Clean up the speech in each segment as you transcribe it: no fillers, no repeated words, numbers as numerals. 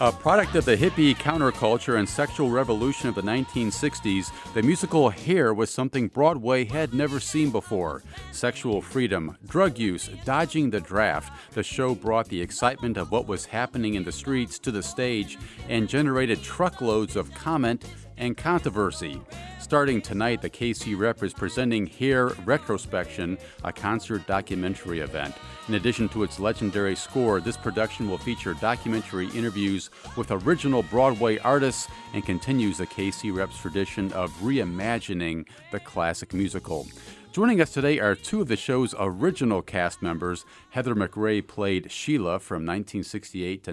A product of the hippie counterculture and sexual revolution of the 1960s, the musical Hair was something Broadway had never seen before. Sexual freedom, drug use, dodging the draft, the show brought the excitement of what was happening in the streets to the stage and generated truckloads of comment and controversy. Starting tonight, the KC Rep is presenting Hair Retrospection, a concert documentary event. In addition to its legendary score, this production will feature documentary interviews with original Broadway artists and continues the KC Rep's tradition of reimagining the classic musical. Joining us today are two of the show's original cast members. Heather McRae played Sheila from 1968 to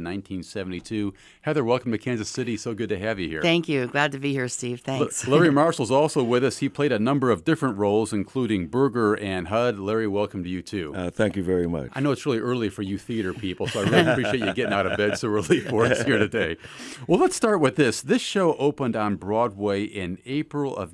1972. Heather, welcome to Kansas City. So good to have you here. Thank you. Glad to be here, Steve. Thanks. Larry Marshall's also with us. He played a number of different roles, including Burger and Hud. Larry, welcome to you, too. Thank you very much. I know it's really early for you theater people, so I really appreciate you getting out of bed so early for us here today. Well, let's start with this. This show opened on Broadway in April of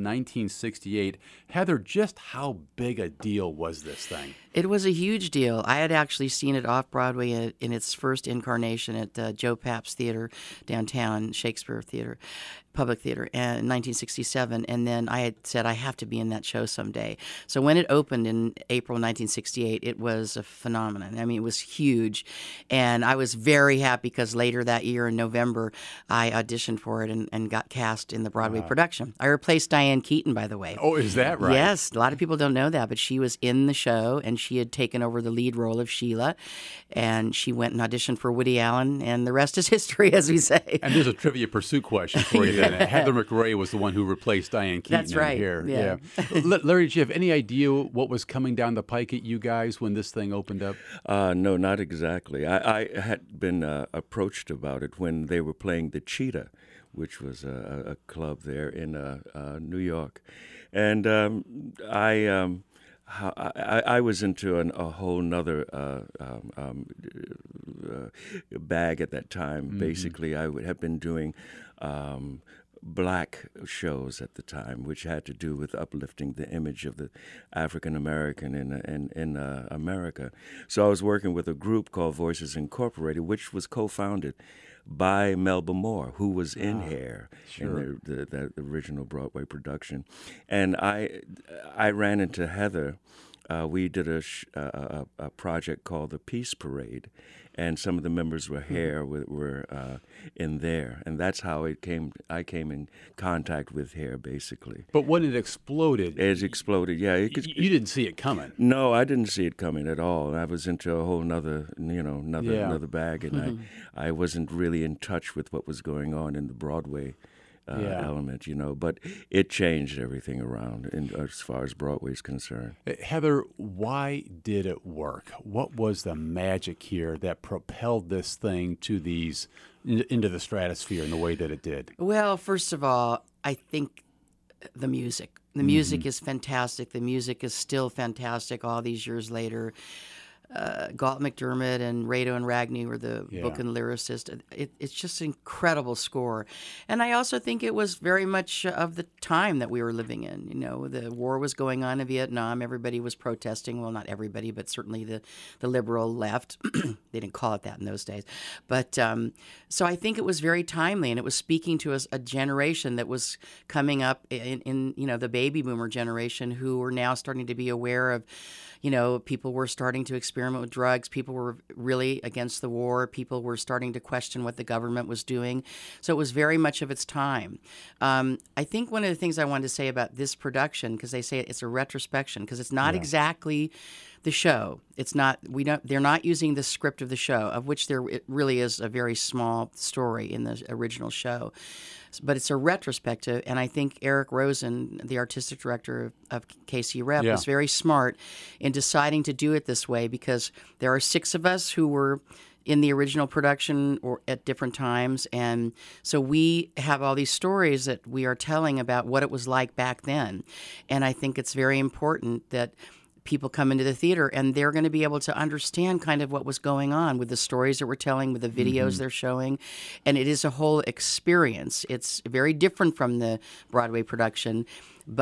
1968. Heather, just how big a deal was this thing? It was a huge deal. I had actually seen it off-Broadway in its first incarnation at Joe Papp's Theater downtown, Shakespeare Theater, Public Theater, in 1967. And then I had said, I have to be in that show someday. So when it opened in April 1968, it was a phenomenon. I mean, it was huge. And I was very happy because later that year in November, I auditioned for it and got cast in the Broadway production. I replaced Diane Keaton, by the way. Oh, is that right? Yes. A lot of people don't know that, but she was in the show, and she had taken over the lead role of Sheila, and she went and auditioned for Woody Allen, and the rest is history, as we say. And there's a Trivia Pursuit question for you. Then. Heather McRae was the one who replaced Diane Keaton. That's right. Here. Yeah. Larry, did you have any idea what was coming down the pike at you guys when this thing opened up? No, not exactly. I had been approached about it when they were playing the Cheetah, which was a club there in New York. And I was into a whole nother bag at that time. Mm-hmm. Basically, I would have been doing black shows at the time, which had to do with uplifting the image of the African American in America. So I was working with a group called Voices Incorporated, which was co-founded by Melba Moore, who was in Hair, in the original Broadway production. And I ran into Heather. We did a project called the Peace Parade, and some of the members were Hair were in there, and that's how I came in contact with Hair, basically. But when it exploded, yeah. You didn't see it coming. No, I didn't see it coming at all. I was into a whole another bag, and I wasn't really in touch with what was going on in the Broadway element, but it changed everything around as far as Broadway is concerned. Heather, why did it work? What was the magic here that propelled this thing into the stratosphere in the way that it did? Well, first of all, I think the music. The music is fantastic. The music is still fantastic all these years later. Galt McDermott and Rado and Ragni were the book and lyricist. It's just an incredible score. And I also think it was very much of the time that we were living in. The war was going on in Vietnam. Everybody was protesting. Well, not everybody, but certainly the liberal left. They didn't call it that in those days. But so I think it was very timely, and it was speaking to a generation that was coming up in the baby boomer generation, who were now starting to be aware of, people were starting to experiment with drugs. People were really against the war. People were starting to question what the government was doing. So it was very much of its time. I think one of the things I wanted to say about this production, because they say it's a retrospection, because it's not exactly the show. It's not. They're not using the script of the show, of which it really is a very small story in the original show. But it's a retrospective, and I think Eric Rosen, the artistic director of KC Rep, was very smart in deciding to do it this way, because there are 6 of us who were in the original production or at different times, and so we have all these stories that we are telling about what it was like back then. And I think it's very important that people come into the theater and they're going to be able to understand kind of what was going on with the stories that we're telling, with the videos they're showing. And it is a whole experience. It's very different from the Broadway production, but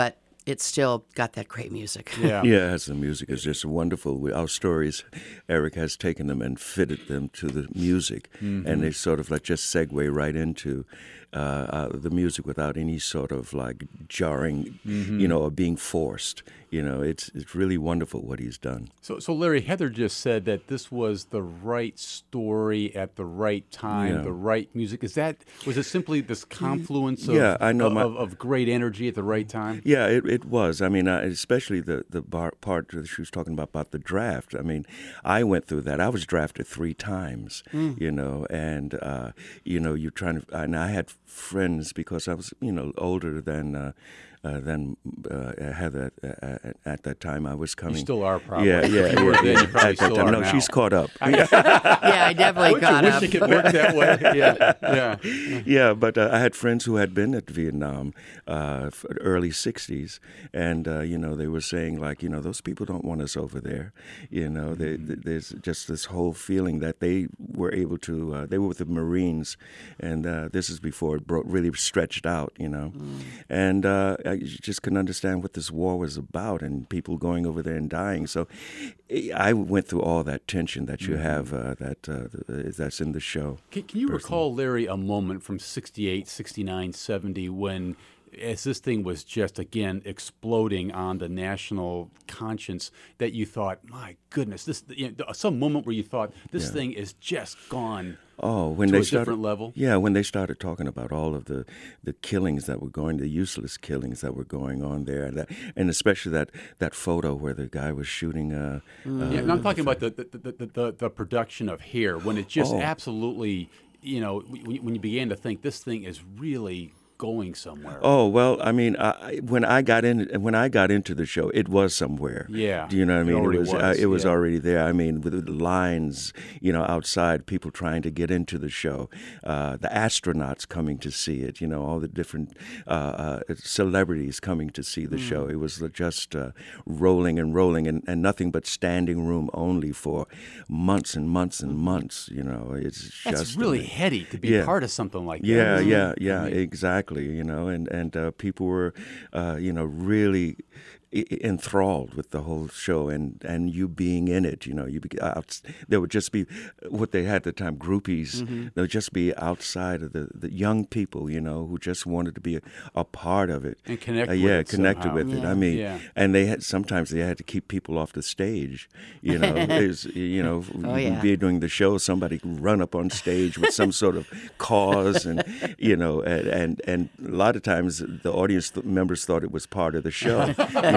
it's still got that great music. Yeah. Yes, the music is just wonderful. Our stories, Eric has taken them and fitted them to the music, and they sort of like just segue right into the music without any sort of like jarring, or being forced. It's really wonderful what he's done. So Larry, Heather just said that this was the right story at the right time, the right music. Was it simply this confluence of great energy at the right time? Yeah, it was. I mean, especially the part that she was talking about the draft. I mean, I went through that. I was drafted 3 times, and you're trying to. And I had friends because I was, older than Heather at that time. I was coming. You still are, probably. Yeah. You were then, you probably still are no, now. she's caught up. Yeah, I definitely caught up. I wish it could work that way. Yeah. Yeah, but I had friends who had been at Vietnam early 60s, and, they were saying, like, those people don't want us over there. There's just this whole feeling that they were able to, they were with the Marines, and this is before it really stretched out, And I just couldn't understand what this war was about and people going over there and dying. So I went through all that tension that you have that's in the show. Can you recall, Larry, a moment from 68, 69, 70 when, as this thing was just, again, exploding on the national conscience, that you thought, my goodness, this some moment where you thought, this thing is just gone when to they a started, different level? Yeah, when they started talking about all of the killings that were the useless killings that were going on there, and especially that photo where the guy was shooting. And I'm talking about the production of Hair, when it just absolutely, when you began to think this thing is really going somewhere. Oh well, I mean, when I got into the show, it was somewhere. Yeah, do you know what I mean? It was yeah. already there. I mean, with lines, outside, people trying to get into the show, the astronauts coming to see it. All the different celebrities coming to see the show. It was just rolling and rolling, and nothing but standing room only for months and months and months. It's that's really heady to be part of something like that. Yeah, exactly. And people were, really enthralled with the whole show, and you being in it. There would just be what they had at the time, groupies. There would just be outside of the young people, who just wanted to be a part of it and connect with it. Connected somehow. with it. I mean, and sometimes they had to keep people off the stage. Be doing the show, somebody run up on stage with some sort of cause, and and a lot of times the audience members thought it was part of the show.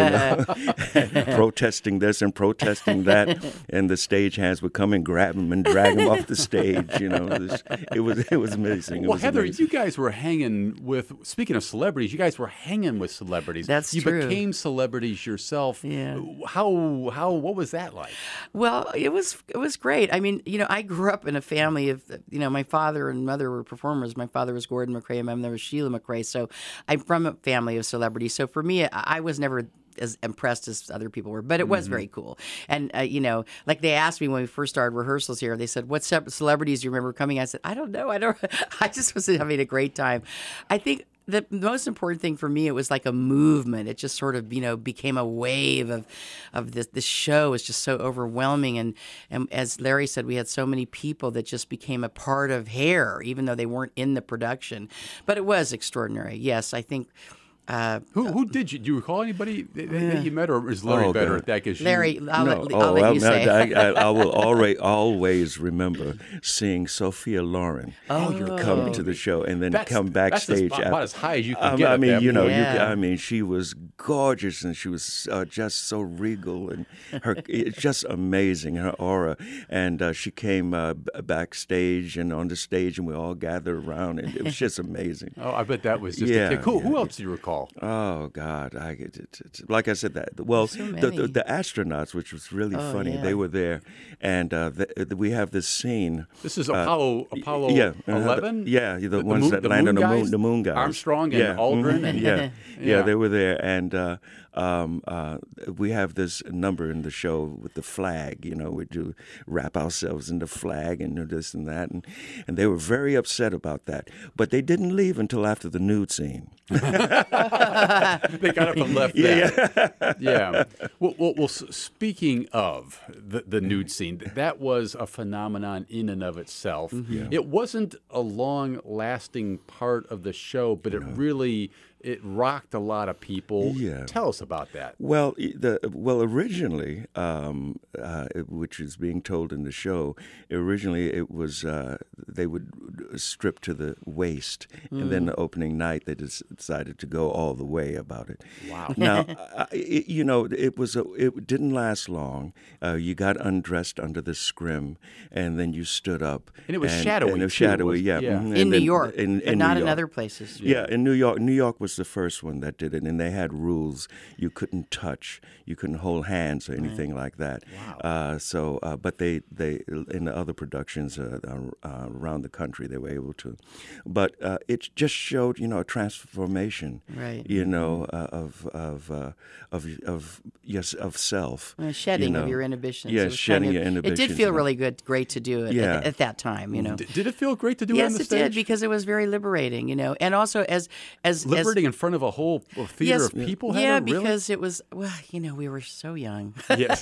Protesting this and protesting that, and the stagehands would come and grab them and drag them off the stage. It was amazing. Well, Heather, you guys were hanging with. Speaking of celebrities, you guys were hanging with celebrities. That's you true. You became celebrities yourself. Yeah. How? What was that like? Well, it was great. I mean, I grew up in a family of, my father and mother were performers. My father was Gordon McRae, and my mother was Sheila McRae. So I'm from a family of celebrities. So for me, I was never as impressed as other people were, but it was very cool. And, like they asked me when we first started rehearsals here, they said, what celebrities do you remember coming? I said, I don't know. I just was having a great time. I think the most important thing for me, it was like a movement. It just sort of, became a wave of this. The show was just so overwhelming. And as Larry said, we had so many people that just became a part of Hair, even though they weren't in the production. But it was extraordinary. Yes, I think... Who did you? Do you recall anybody that you met, or is Larry better at that? Larry, I'll let you say. I will always remember seeing Sophia Loren come to the show and then come backstage. That's about as high as you can get. I mean, she was gorgeous and she was just so regal, and it's just amazing, her aura. And she came backstage and on the stage, and we all gathered around, and it was just amazing. Oh, I bet that was just a kick. Who else do you recall? Oh God! Like I said, the astronauts, which was really funny. Yeah. They were there, and we have this scene. This is Apollo 11. The ones that landed on the moon guys. Armstrong and Aldrin. And, they were there, and we have this number in the show with the flag. We do wrap ourselves in the flag and do this and that, and they were very upset about that. But they didn't leave until after the nude scene. They got up and left that. Yeah. Well, speaking of the nude scene, that was a phenomenon in and of itself. Yeah. It wasn't a long-lasting part of the show, but it rocked a lot of people. Yeah. Tell us about that. Well, originally, which is being told in the show, originally it was they would strip to the waist, and then the opening night they decided to go all the way about it. Wow. Now, it didn't last long. You got undressed under the scrim, and then you stood up. And it was shadowy, And it was too, shadowy, yeah. Mhm. In And New then- York, in but not New in York. other places. Yeah, in New York. New York was the first one that did it, and they had rules. You couldn't touch, you couldn't hold hands or anything like that. Wow. But they in the other productions around the country, they were able to. But it just showed, a transformation, Right. of self. Shedding of your inhibitions. Yes, It was shedding kind your of- inhibitions. It did feel really great to do it Yeah. at that time, Did it feel great to do it on Yes, the it stage? did, because it was very liberating, and also as Liberating in front of a whole theater yes, of people, yeah, Heather? Really? because it was we were so young, Yes.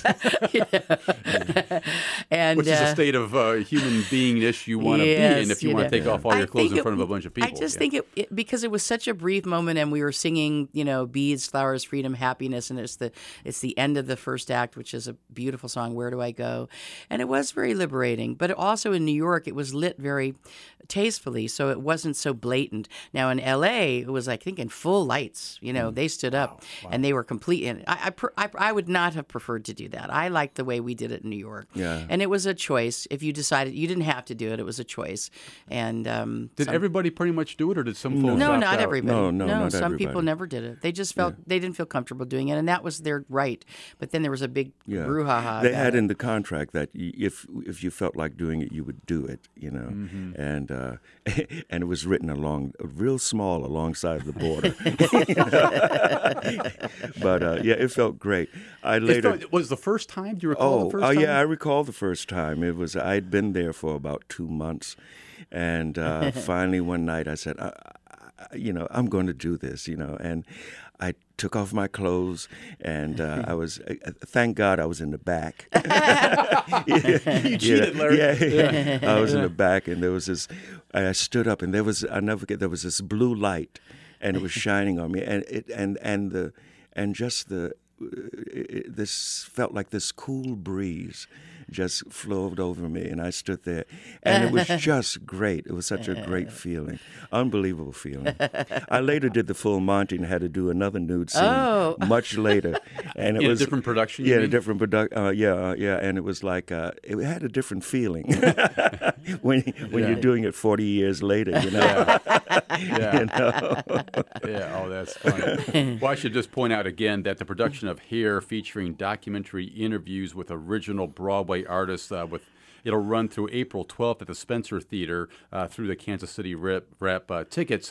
and Which is a state of human beingness you want to be in if you want to take off all your clothes in front of a bunch of people. I just think it because it was such a brief moment, and we were singing, beads, flowers, freedom, happiness, and it's the end of the first act, which is a beautiful song, Where Do I Go? And it was very liberating. But also in New York, it was lit very tastefully, so it wasn't so blatant. Now in L.A., it was, I think, in full lights. They stood up and they were complete. And I would not have preferred to do that. I liked the way we did it in New York. Yeah. And it was a choice. If you decided, you didn't have to do it. It was a choice. And did everybody pretty much do it, or did some folks no, opt not out? everybody. No, not some everybody. people never did it. They just felt they didn't feel comfortable doing it, and that was their right. But then there was a big brouhaha. They about had it. in the contract that if you felt like doing it, you would do it. And and it was written real small alongside the border. But it felt great. Was the first time? Do you recall the first time? Yeah, I recall the first time. It was I'd been there for about 2 months, and finally one night I said, I'm going to do this, and I took off my clothes, and I was, thank God I was in the back. You cheated, Larry. Yeah. I was in the back, and there was this, I stood up, and I'll never forget, there was this blue light, and it was shining on me, this felt like this cool breeze just flowed over me, and I stood there, and it was just great. It was such a great feeling, unbelievable feeling. I later did the full Monty and had to do another nude scene much later, and it was a different production. Yeah, a different production. And it was like it had a different feeling when you're doing it 40 years later. Yeah. Yeah. Oh, that's funny. Well, I should just point out again that the production of Hair, featuring documentary interviews with original Broadway artists, it'll run through April 12th at the Spencer Theater through the Kansas City Rep. Tickets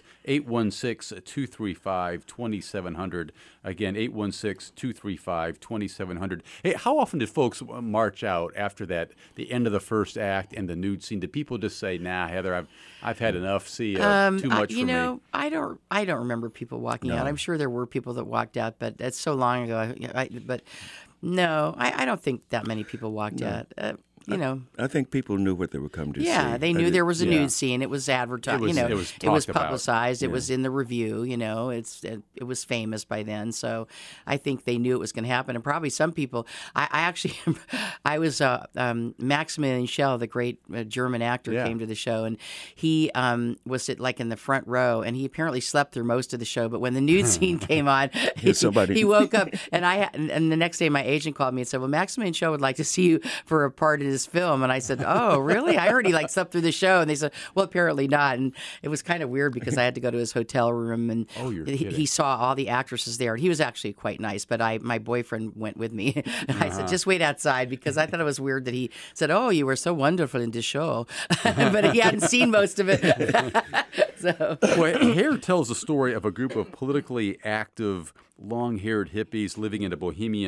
816-235-2700. Again, 816-235-2700. Hey, how often did folks march out after that, the end of the first act and the nude scene? Did people just say, "Nah, Heather, I've had enough. See, too much for me"? I don't remember people walking out. I'm sure there were people that walked out, but that's so long ago. But no, I don't think that many people walked out. I think people knew what they were coming to see. Yeah, they knew there was a nude scene. It was advertised. It was publicized. about. It was in the review. It was famous by then. So I think they knew it was going to happen. And probably some people. I was Maximilian Schell, the great German actor, came to the show, and he was in the front row, and he apparently slept through most of the show. But when the nude scene came on, he woke up, and the next day my agent called me and said, "Well, Maximilian Schell would like to see you for a part in his film." And I said, "Oh, really? I heard he slept through the show." And they said, "Well, apparently not." And it was kind of weird because I had to go to his hotel room, and he saw all the actresses there. And he was actually quite nice, but my boyfriend went with me. And I said, "Just wait outside," because I thought it was weird that he said, "Oh, you were so wonderful in the show," but he hadn't seen most of it. So. Well, Hair tells the story of a group of politically active, long-haired hippies living in a bohemian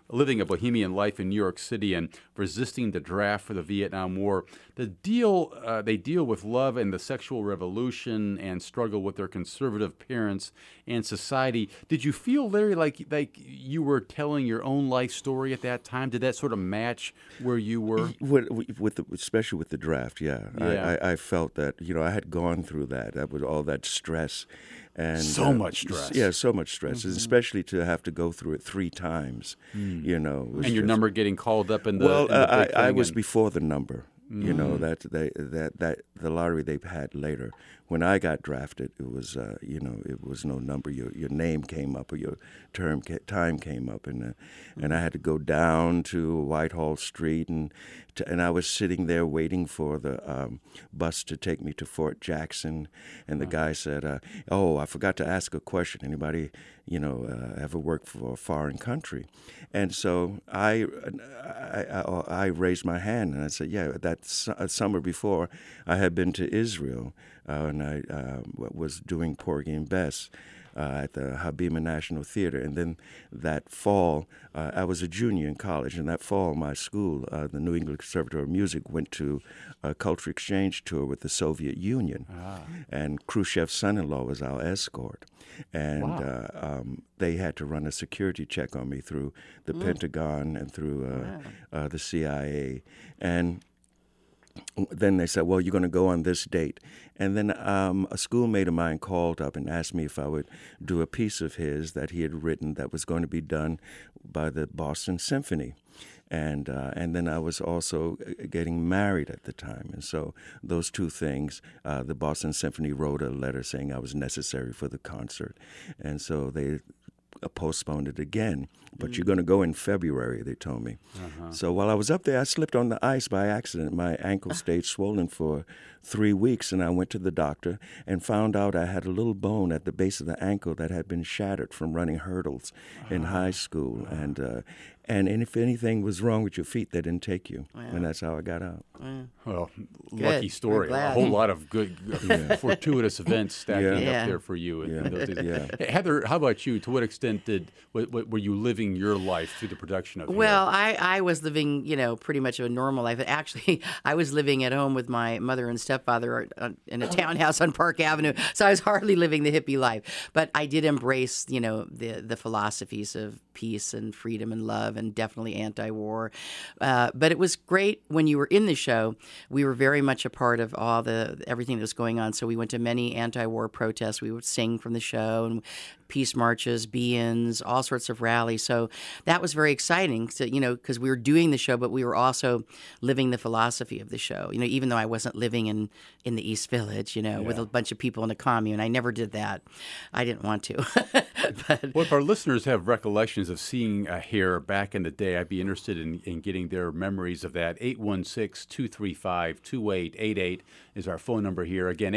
living a bohemian life in New York City and resisting the draft for the Vietnam War. They deal with love and the sexual revolution and struggle with their conservative parents and society. Did you feel, Larry, like you were telling your own life story at that time? Did that sort of match where you were? Especially with the draft, yeah. I felt that, I had gone through that with all that stress. And so much stress. Yeah, so much stress, especially to have to go through it 3 times, And your number getting called up in the Well, in the big I thing was and- before the number. That the lottery they had later. When I got drafted, it was it was no number. Your name came up or your time came up, and I had to go down to Whitehall Street, and I was sitting there waiting for the bus to take me to Fort Jackson, and the guy said, "Oh, I forgot to ask a question. Anybody ever worked for a foreign country?" And so I raised my hand and I said, "Yeah, that summer before I had been to Israel and I was doing Porgy and Bess at the Habima National Theater. And then that fall, I was a junior in college, and that fall my school, the New England Conservatory of Music, went to a cultural exchange tour with the Soviet Union. And Khrushchev's son-in-law was our escort. And they had to run a security check on me through the Pentagon and through the CIA. And then they said, well, you're going to go on this date. And then a schoolmate of mine called up and asked me if I would do a piece of his that he had written that was going to be done by the Boston Symphony. And then I was also getting married at the time. And so those 2 things, the Boston Symphony wrote a letter saying I was necessary for the concert. And so they postponed it again. But you're going to go in February, they told me. So while I was up there, I slipped on the ice by accident. My ankle stayed swollen for 3 weeks, and I went to the doctor and found out I had a little bone at the base of the ankle that had been shattered from running hurdles in high school. And if anything was wrong with your feet, they didn't take you. And that's how I got out. Well, lucky story. A glad. whole lot of good, fortuitous events stacking up there for you. Heather, how about you? To what extent were you living your life through the production of Well, Hair? I was living, pretty much a normal life. Actually, I was living at home with my mother and stepfather in a townhouse on Park Avenue, so I was hardly living the hippie life. But I did embrace, the philosophies of peace and freedom and love, and definitely anti-war. But it was great when you were in the show. We were very much a part of everything that was going on. So we went to many anti-war protests. We would sing from the show and peace marches, be-ins, all sorts of rallies. So that was very exciting, because we were doing the show, but we were also living the philosophy of the show. Even though I wasn't living in the East Village, with a bunch of people in a commune. I never did that. I didn't want to. But, well, if our listeners have recollections of seeing Hair back in the day, I'd be interested in getting their memories of that. 816-235-2888 is our phone number here. Again,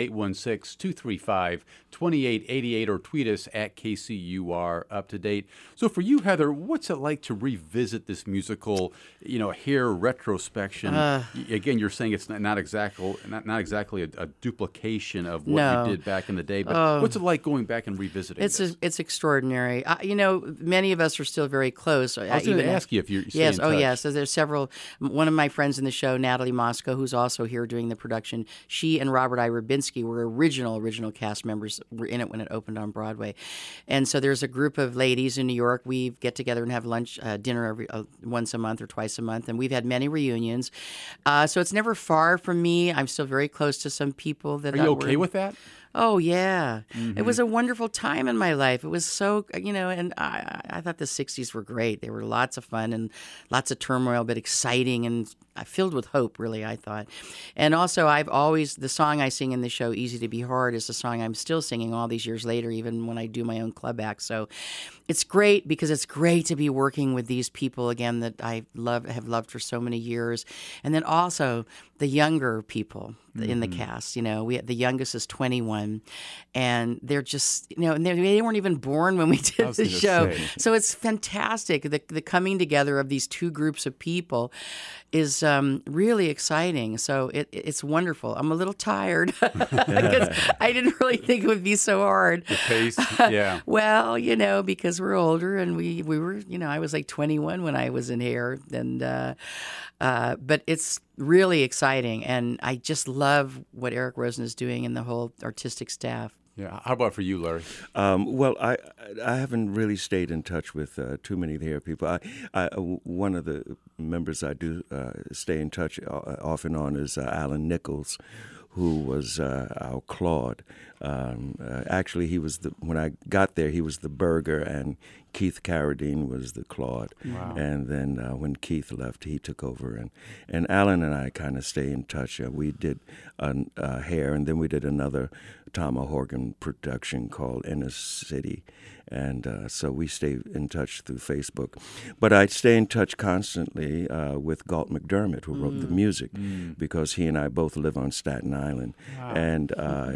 816-235-2888, or tweet us at KCUR Up to Date. So for you, Heather, what's it like to revisit this musical, Hair retrospection? Again, you're saying it's not exactly a duplication of what you did back in the day, but what's it like going back and revisiting this? It's extraordinary. Many of us are still very close. I was going to ask you if you're yes, in touch. yes. So there's several. One of my friends in the show, Natalie Moscow, who's also here doing the production. She and Robert I. Rubinski were original cast members. Were in it when it opened on Broadway, and so there's a group of ladies in New York. We get together and have dinner once a month or twice a month, and we've had many reunions. So it's never far from me. I'm still very close to some people that. Are you okay with that? Oh, yeah. Mm-hmm. It was a wonderful time in my life. It was so, and I thought the 60s were great. They were lots of fun and lots of turmoil, but exciting and filled with hope, really, I thought. And also, the song I sing in the show, Easy to Be Hard, is a song I'm still singing all these years later, even when I do my own club act. So it's great because it's great to be working with these people, again, that I have loved for so many years. And then also the younger people in the cast. The youngest is 21. 21, and they're just, and they weren't even born when we did the show. So it's fantastic. The coming together of these two groups of people is really exciting. So it's wonderful. I'm a little tired because I didn't really think it would be so hard. The pace, yeah. Well, because we're older, and we were, I was like 21 when I was in hair, and but it's really exciting, and I just love what Eric Rosen is doing and the whole artistic staff. Yeah. How about for you, Larry? Well, I haven't really stayed in touch with too many of the hair people. One of the members I do stay in touch off and on is Alan Nichols, who was our Claude. Actually, he was when I got there, he was the Burger, and Keith Carradine was the Claude. Wow. And then when Keith left, he took over. And Alan and I kind of stay in touch. We did hair, and then we did another Tom O'Horgan production called Inner City. And so we stay in touch through Facebook. But I stay in touch constantly with Galt McDermott, who wrote the music, because he and I both live on Staten Island. Wow. And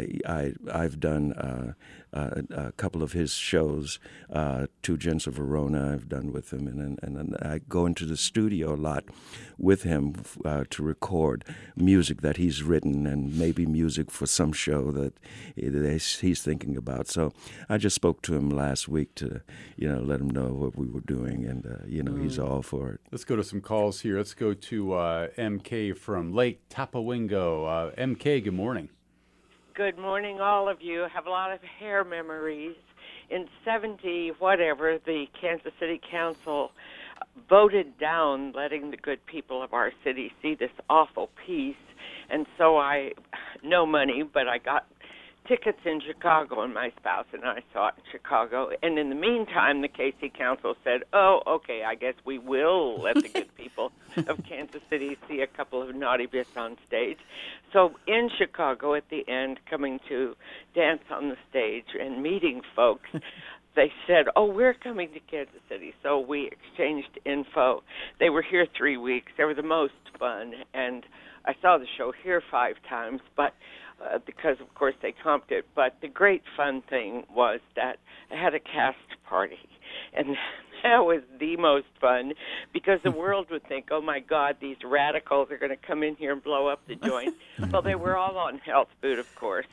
I've done a couple of his shows, Two Gents of Verona I've done with him. And I go into the studio a lot with him to record music that he's written, and maybe music for some show that he's thinking about. So I just spoke to him last week to, let him know what we were doing, and, he's all for it. Let's go to some calls here. Let's go to MK from Lake Tapawingo. MK, good morning. Good morning, all of you. Have a lot of hair memories. In 70, whatever, the Kansas City Council voted down letting the good people of our city see this awful piece. And so no money, but I got tickets in Chicago, and my spouse and I saw it in Chicago. And in the meantime, the KC Council said, oh, okay, I guess we will let the good people of Kansas City see a couple of naughty bits on stage. So in Chicago, at the end, coming to dance on the stage and meeting folks, they said, oh, we're coming to Kansas City. So we exchanged info. They were here 3 weeks. They were the most fun. And I saw the show here 5 times, but because, of course, they comped it. But the great fun thing was that I had a cast party, and that was the most fun, because the world would think, oh, my God, these radicals are going to come in here and blow up the joint. Well, they were all on health food, of course.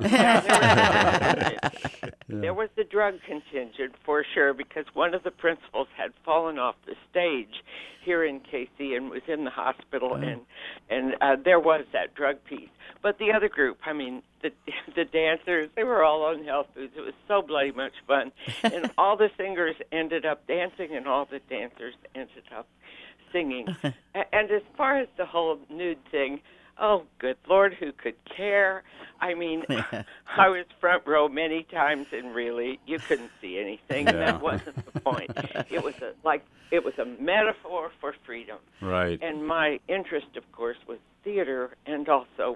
There was the drug contingent, for sure, because one of the principals had fallen off the stage here in KC and was in the hospital, and there was that drug piece. But the other group, the dancers, they were all on health foods. It was so bloody much fun. And all the singers ended up dancing, and all the dancers ended up singing. And as far as the whole nude thing, oh, good Lord, who could care? I was front row many times, and really, you couldn't see anything. And that wasn't the point. It was a metaphor for freedom. Right. And my interest, of course, was theater, and also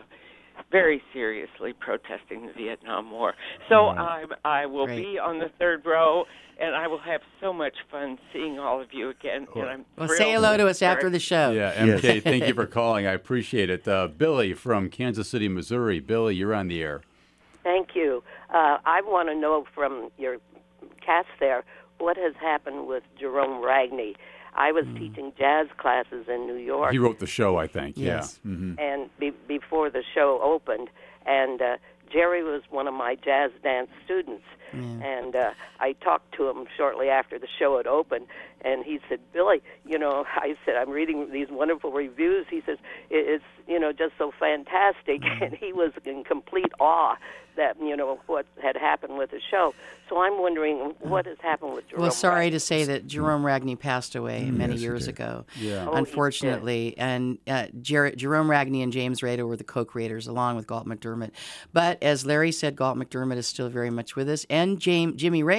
very seriously protesting the Vietnam War. So I will be on the third row, and I will have so much fun seeing all of you again. And I'm thrilled. Say hello to us after the show. Yeah, MK, thank you for calling. I appreciate it. Billy from Kansas City, Missouri. Billy, you're on the air. Thank you. I want to know from your cast there, what has happened with Jerome Ragney? I was teaching jazz classes in New York. He wrote the show, I think. Yes. Yeah. Mm-hmm. And before the show opened, and Jerry was one of my jazz dance students. And I talked to him shortly after the show had opened, and he said, Billy, I said, I'm reading these wonderful reviews. He says, it's, just so fantastic. And he was in complete awe that, what had happened with the show. So I'm wondering what has happened with Jerome Well, sorry Ragney. to say that Jerome Ragney passed away many years ago, unfortunately. And Jerome Ragney and James Rado were the co-creators, along with Galt McDermott. But as Larry said, Galt McDermott is still very much with us. And James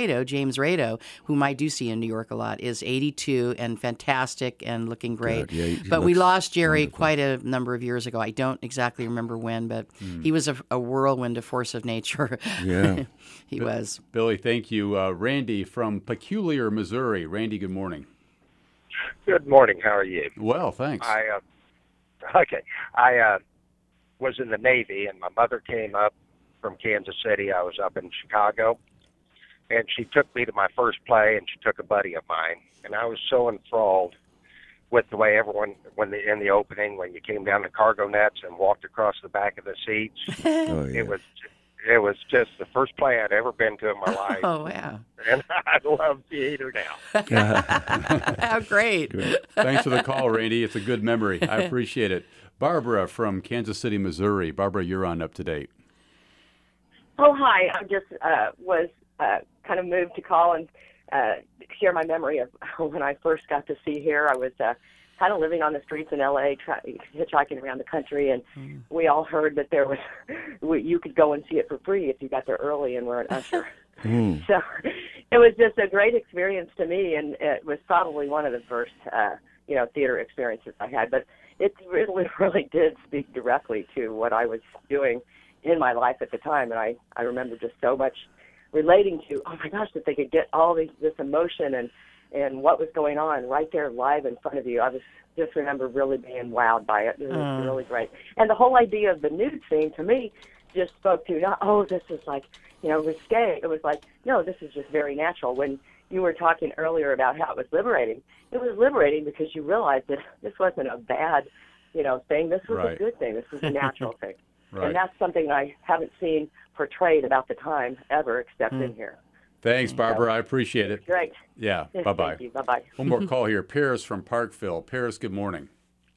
Rado, whom I do see in New York a lot, is 82 and fantastic and looking great. But we lost Jerry quite a number of years ago. I don't exactly remember when, but he was a whirlwind, a force of nature. Yeah. He was. Billy, thank you. Randy from Peculiar, Missouri. Randy, good morning. Good morning. How are you? Well, thanks. I was in the Navy, and my mother came up from Kansas City. I was up in Chicago, and she took me to my first play, and she took a buddy of mine, and I was so enthralled with the way everyone, in the opening, when you came down the cargo nets and walked across the back of the seats, Oh, yeah. it was just the first play I'd ever been to in my life. Oh, wow. And I love theater now. How great. Thanks for the call, Randy. It's a good memory. I appreciate it. Barbara from Kansas City, Missouri. Barbara, you're on up to date. Oh, hi. I just was kind of moved to call and share my memory of when I first got to see Hair. I was kind of living on the streets in L.A., hitchhiking around the country, and we all heard that there was you could go and see it for free if you got there early and were an usher. So it was just a great experience to me, and it was probably one of the first theater experiences I had. But it really did speak directly to what I was doing in my life at the time, and I remember just so much relating to, oh my gosh, that they could get all this emotion and what was going on right there live in front of you. I just remember really being wowed by it. It was really great. And the whole idea of the nude scene, to me, just spoke to, not, oh, this is like, risque. It was like, no, this is just very natural. When you were talking earlier about how it was liberating because you realized that this wasn't a bad, thing. This was a good thing. This was a natural thing. Right. And that's something I haven't seen portrayed about the time ever, except in here. Thanks, Barbara. I appreciate it. Great. Yeah. Bye-bye. Thank you. Bye-bye. One more call here. Paris from Parkville. Paris, good morning.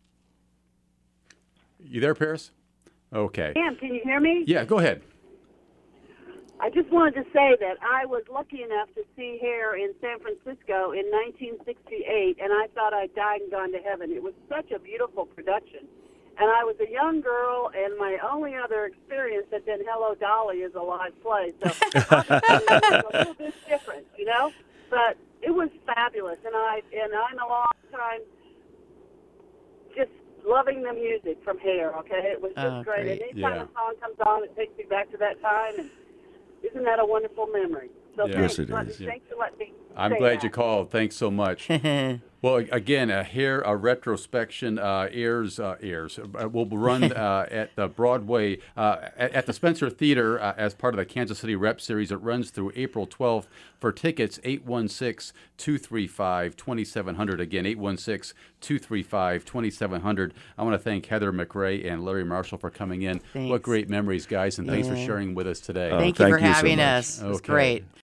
You there, Paris? Okay. Sam, can you hear me? Yeah, go ahead. I just wanted to say that I was lucky enough to see Hair in San Francisco in 1968, and I thought I'd died and gone to heaven. It was such a beautiful production. And I was a young girl, and my only other experience had been Hello, Dolly is a live play. So obviously it was a little bit different, But it was fabulous, and I'm a long time just loving the music from Hair, okay? It was just great. Great. And anytime a song comes on, it takes me back to that time, and isn't that a wonderful memory? So Yes, it is. Thanks for letting me I'm say glad that. you called. Thanks so much. Well, again, a retrospection airs will run at the Broadway at the Spencer Theater as part of the Kansas City Rep Series. It runs through April 12th. For tickets, 816-235-2700. Again, 816-235-2700. I want to thank Heather McRae and Larry Marshall for coming in. Thanks. What great memories, guys, and thanks for sharing with us today. Thank you for thank you so having much. us. It was Okay. great.